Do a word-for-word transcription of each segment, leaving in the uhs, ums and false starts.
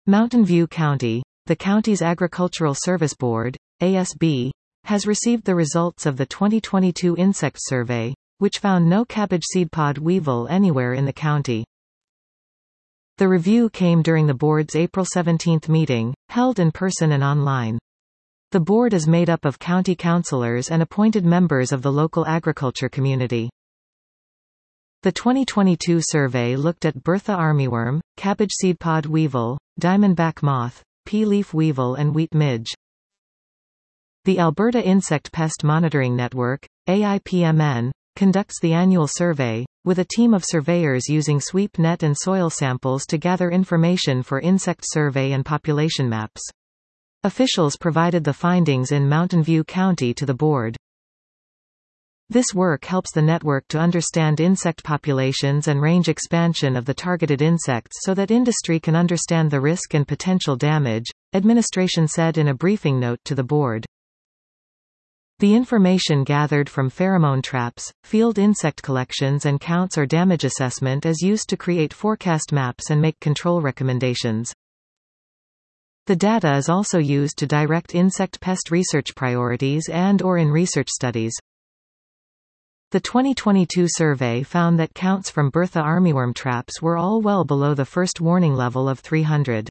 Mountain View County, the county's Agricultural Service Board, A S B, has received the results of the twenty twenty-two insect survey, which found no cabbage seed pod weevil anywhere in the county. The review came during the board's April seventeenth meeting, held in person and online. The board is made up of county councilors and appointed members of the local agriculture community. The twenty twenty-two survey looked at Bertha armyworm, cabbage seed pod weevil, diamondback moth, pea-leaf weevil and wheat midge. The Alberta Insect Pest Monitoring Network, A I P M N, conducts the annual survey, with a team of surveyors using sweep net and soil samples to gather information for insect survey and population maps. Officials provided the findings in Mountain View County to the board. This work helps the network to understand insect populations and range expansion of the targeted insects so that industry can understand the risk and potential damage, administration said in a briefing note to the board. The information gathered from pheromone traps, field insect collections and counts or damage assessment is used to create forecast maps and make control recommendations. The data is also used to direct insect pest research priorities and or in research studies. The twenty twenty-two survey found that counts from Bertha armyworm traps were all well below the first warning level of three hundred.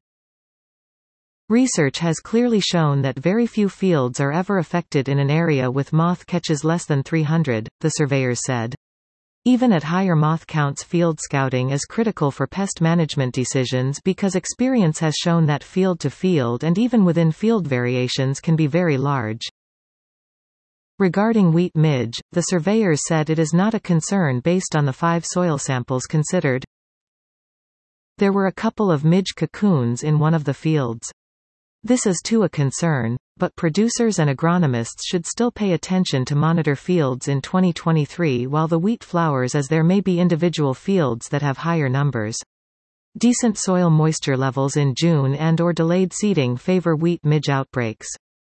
Research has clearly shown that very few fields are ever affected in an area with moth catches less than three hundred, the surveyors said. Even at higher moth counts, field scouting is critical for pest management decisions because experience has shown that field to field and even within field variations can be very large. Regarding wheat midge, the surveyors said it is not a concern based on the five soil samples considered. There were a couple of midge cocoons in one of the fields. This is too a concern, but producers and agronomists should still pay attention to monitor fields in twenty twenty-three while the wheat flowers, as there may be individual fields that have higher numbers. Decent soil moisture levels in June and or delayed seeding favor wheat midge outbreaks.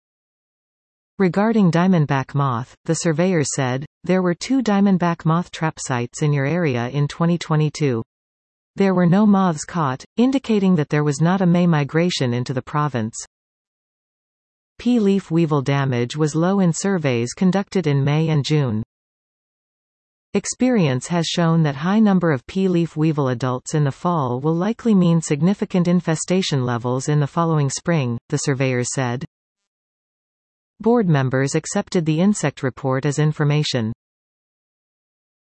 Regarding diamondback moth, the surveyors said, there were two diamondback moth trap sites in your area in twenty twenty-two. There were no moths caught, indicating that there was not a May migration into the province. Pea-leaf weevil damage was low in surveys conducted in May and June. Experience has shown that high number of pea-leaf weevil adults in the fall will likely mean significant infestation levels in the following spring, the surveyors said. Board members accepted the insect report as information.